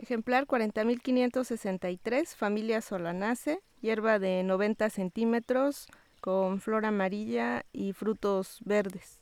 Ejemplar 40.563, familia Solanaceae, hierba de 90 centímetros, con flor amarilla y frutos verdes.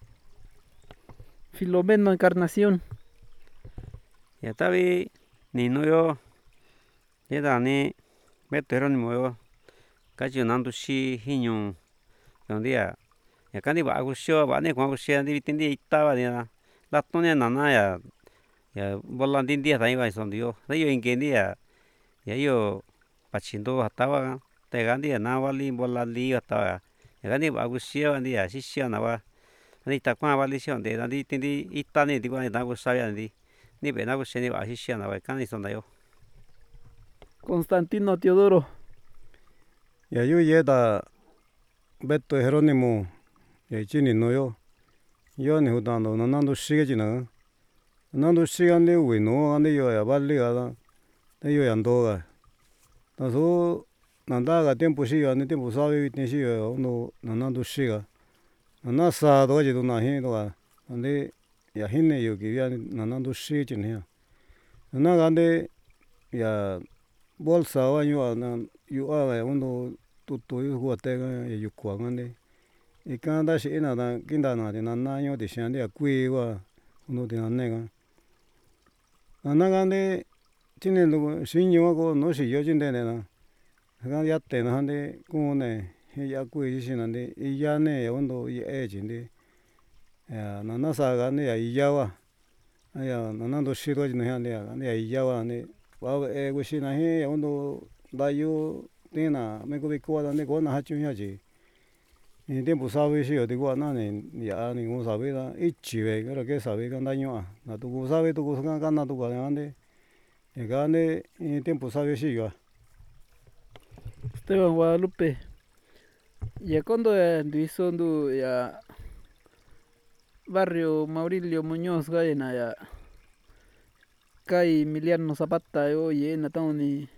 Filomeno Encarnación. Ya tabi ninuyo yedani Beto Jerónimo yo kachi nandushi hiño dondia ya kandi ba gusho ba ne kwa gushe ndi tindi itaba dia la tonia nana ya bola ndia dai ba sondio yo ingendi ya yo pachindo ataba te gandi na wali bola li ataba ya gandi ba gushe ndia shishia na ba ni takua wali shio de ndi tindi itani di ba na gusaya ni be na gushe ni ba shishia na ba kani sonda yo. Constantino Teodoro. Ya yo yeda Beto Jerónimo ya chini no yo ni hutando na nando shige china nando shiga ne we no ande yo ya vale ga da yo ya ndo ga na so nanda ga tiempo shiga ne tiempo sabe ni shiga no na nando shiga na sa do ji do na hin do ga ande ya hine yo ki ya na nando shige chini ya na ga ande ya bolsa wa yo na yo a uno tuto yo guate ga yo kwa ngande ikanda shi ina da kinda na de na yo de shan de kui wa uno de na nega na ga ande chine no shin yo go no shi yo jin de na ga ya te na ande ku ne ya kui shi na de ya ne uno ye jin de ya na sa ga ne ya wa ya na do shi ro jin ya ne ya wa ne wa gu shi na he uno da yo de na me ko ko da ne ko na ha chu ya ji ni tiempo sabe shi yo de ko na ne ya ni mo sabe da ichi ve ko que sabe ga daño na tu ko sabe tu ko ga na tu ko ande ga ne ni tiempo sabe shi yo. Esteban Guadalupe. Ya cuando hizo ya barrio Maurilio Muñoz Gallena ya Kai Emiliano Zapata yo ye na tauni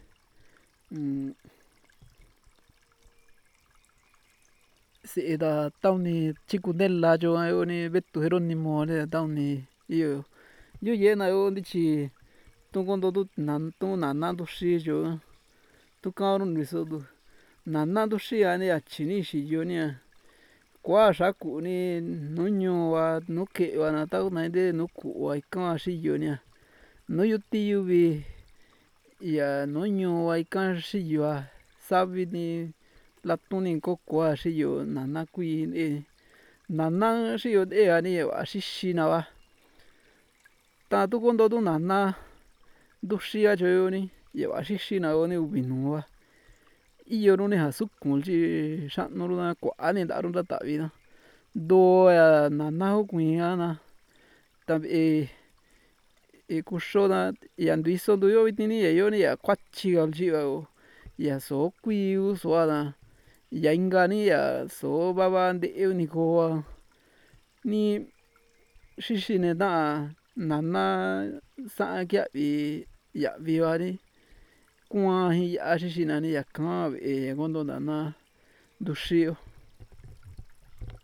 si da tauni Chicundela yo ni Beto Jerónimo le tauni yo ye na yo dichi tu cuando tu na tu shi yo tu karon riso tu na tu shi ani ya chini shi yo ni kwa sha ku ni nuño wa nu ke wa na ta na de nu ku wa kan shi yo ni no yo ti yu vi ya nuño wa kan shi yo sabe ni la tuni ko kwa shi yo na kui na shi yo de ani wa shi shi na wa ta tu cuando tu na du shi ya yo ni ya wa shi shi na o ni ubi nu wa iyo ro ni ha su kun chi sha no ro na kwa ni da ro da ta vi na do ya na ho kuin ya na ta ku sho na ya ndu so du yo ti ni ya yo ni ya kwa chi ga chi wa ya so kui u so na ya inga ni ya so ba ba de eu ni ko wa ni shi shi ne da na sa kya vi ya vi wa ni kuan hi ya shi shi na ni ya kan cuando na du shi yo.